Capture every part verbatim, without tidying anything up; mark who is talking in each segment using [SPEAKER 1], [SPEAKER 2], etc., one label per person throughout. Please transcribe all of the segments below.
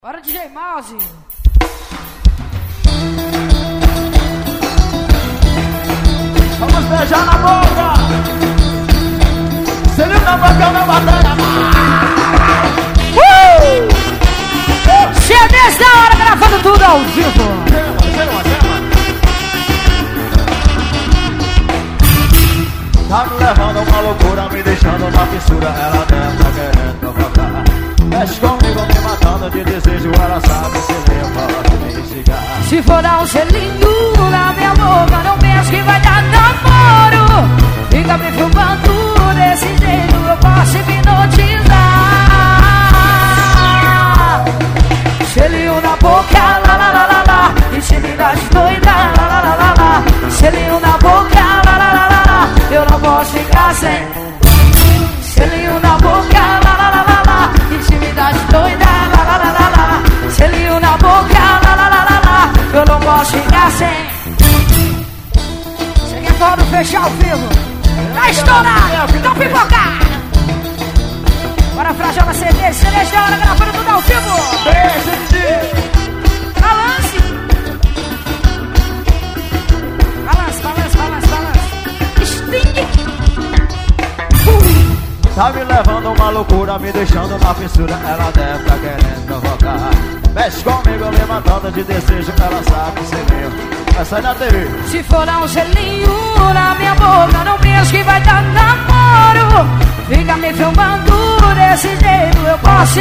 [SPEAKER 1] Bora, D J Mouse.
[SPEAKER 2] Vamos beijar na boca. Seria na boca, meu batalha. Uh!
[SPEAKER 1] C Ds da hora, gravando tudo ao vivo.
[SPEAKER 2] Tá me levando a uma loucura, me deixando na fissura. Ela deve tá querendo provocar. Mexe comigo, me matando de desejo. Ela sabe se lembra de me instigar.
[SPEAKER 1] Se for dar um selinho na minha boca, não penso que vai dar namoro. Fica me filmando desse jeito, eu posso hipnotizar. Selinho na boca, lá lá lá lá lá. Intimidade doida, lá lá lá lá lá. Selinho na boca, lá lá lá lá lá. Eu não posso ficar sem. Selinho na boca, lá lá lá lá lá. Intimidade doida, lá lá lá lá lá. Selinho na boca, lá lá lá lá lá. Eu não posso ficar sem. Você quer foto fechar ao vivo? Tá estourado, então pipoca. Bora Frajola C D, C Ds da hora, gravando tudo ao vivo.
[SPEAKER 2] Beijo,
[SPEAKER 1] Balance. Balance, balance, balance, balance. Sting.
[SPEAKER 2] tá me levando a uma loucura, me deixando na fissura. Ela deve tá querendo provocar. Mexe comigo, me matando de desejo. Ela sabe se mesmo. Vai sair na T V.
[SPEAKER 1] Se for dar um selinho na minha boca, não penso que vai dar namoro. Fica me filmando desse jeito, eu posso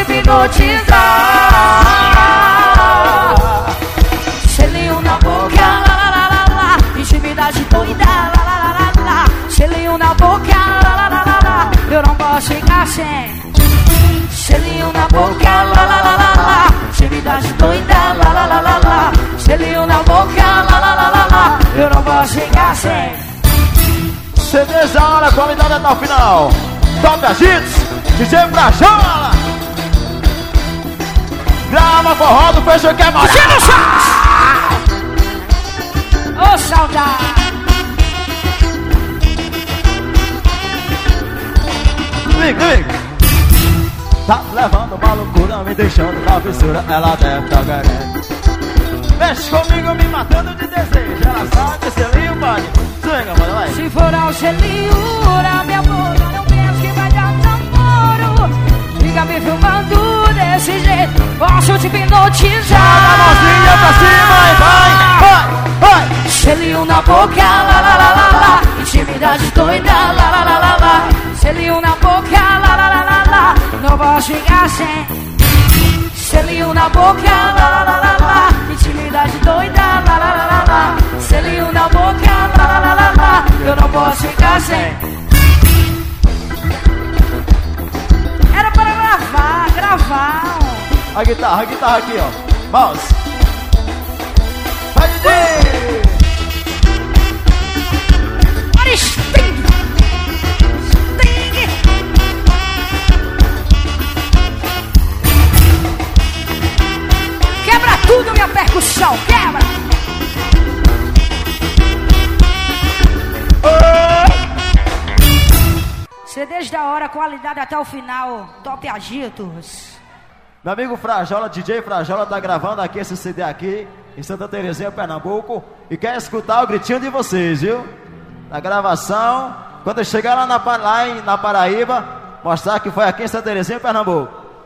[SPEAKER 1] hipnotizar. Selinho na boca, lá lá lá lá lá. Intimidade doida, lá lá lá lá lá. Selinho na boca, lá lá lá lá lá. Eu não posso ficar sem. Selinho na boca, lá lá lá lá lá. Intimidade doida, lá lá lá lá lá. Selinho na boca, lá lá lá lá lá. Eu não posso ficar sem.
[SPEAKER 2] C Ds da hora, qualidade até o final. Top Agitos, D J Frajola. Grava forró do Feijão que é mais.
[SPEAKER 1] Ô, saudade.
[SPEAKER 2] Vem, vem. Tá levando uma loucura, me deixando na fissura. Ela deve tá querendo. Mexe comigo, me matando de desejo. Ela sabe se limpa. Swinga, mano, vai.
[SPEAKER 1] Se for ao selinho na minha boca, não penso que vai dar namoro. Fica me filmando desse jeito, posso te hipnotizar.
[SPEAKER 2] Joga a mãozinha pra cima e vai, vai, vai.
[SPEAKER 1] Selinho na boca, lá lá lá lá lá. Intimidade doida, lá lá lá lá lá. Selinho na boca, lá lá lá lá lá. Não posso ficar sem. Selinho na boca, lá lá lá lá lá. Intimidade doida, lá lá lá lá lá. Selinho na boca, lá lá lá lá lá. Eu não posso ficar sem. Era para gravar, gravar.
[SPEAKER 2] A guitarra, a guitarra aqui, ó. Mouse. Vai, D J.
[SPEAKER 1] Olha, Sting. Sting. Quebra tudo, minha percussão, quebra. C Ds da hora, qualidade até o final. Top Agitos.
[SPEAKER 2] Meu amigo Frajola, D J Frajola, tá gravando aqui esse C D aqui em Santa Terezinha, Pernambuco, e quer escutar o gritinho de vocês, viu? Na gravação, quando chegar lá na, lá em, na Paraíba, mostrar que foi aqui em Santa Terezinha, Pernambuco.